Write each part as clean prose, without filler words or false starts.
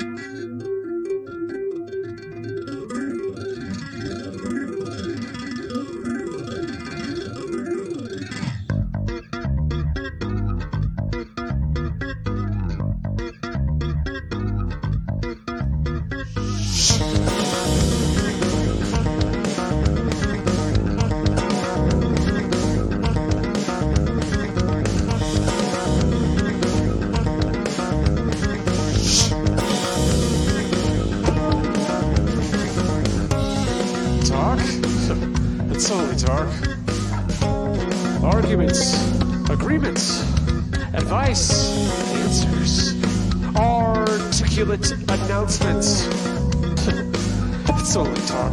It's only talk. Arguments, agreements, advice, answers, articulate announcements. It's only talk.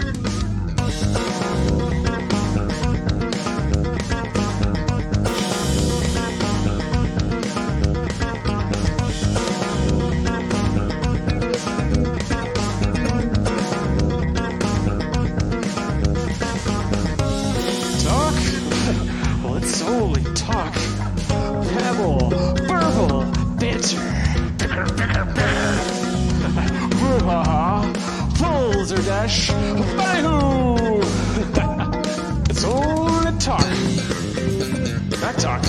Solely talk, babble, burble, banter, balderdash, ballyhoo. It's only talk, not talk.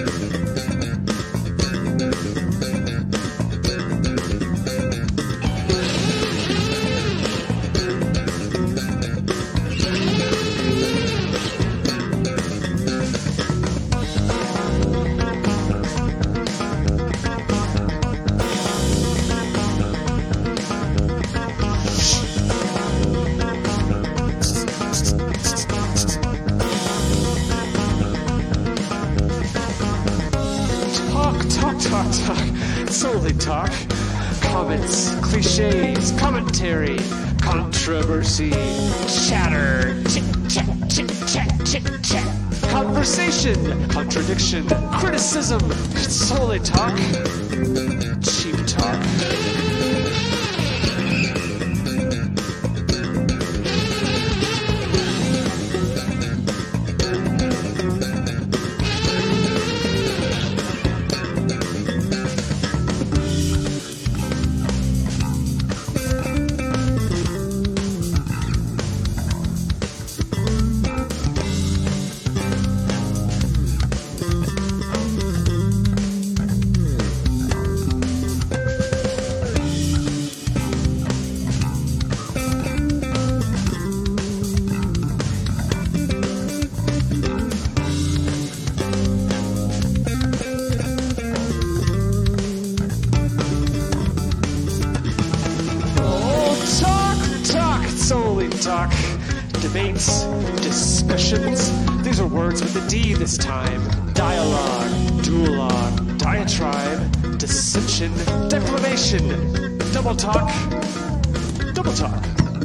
Talk, solely talk, comments, cliches, commentary, controversy, chatter, chit-chat, conversation, contradiction, criticism, solely talk, cheap talk. Solely talk, debates, discussions. These are words with a D this time. Dialogue, duologue, diatribe, dissension, declamation, double talk, double talk.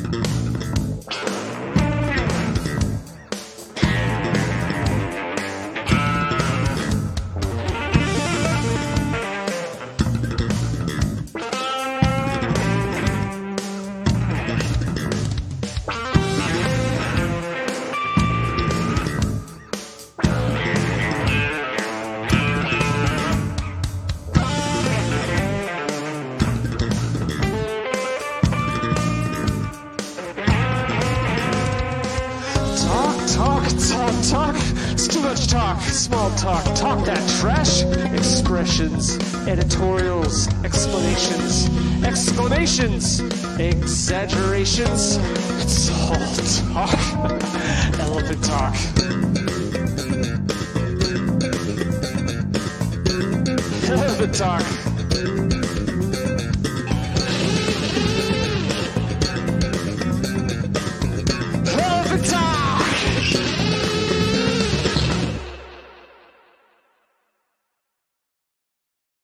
Talk, it's too much talk, small talk, talk that trash, expressions, editorials, explanations, exclamations, exaggerations, it's all talk, elephant talk. Elephant talk.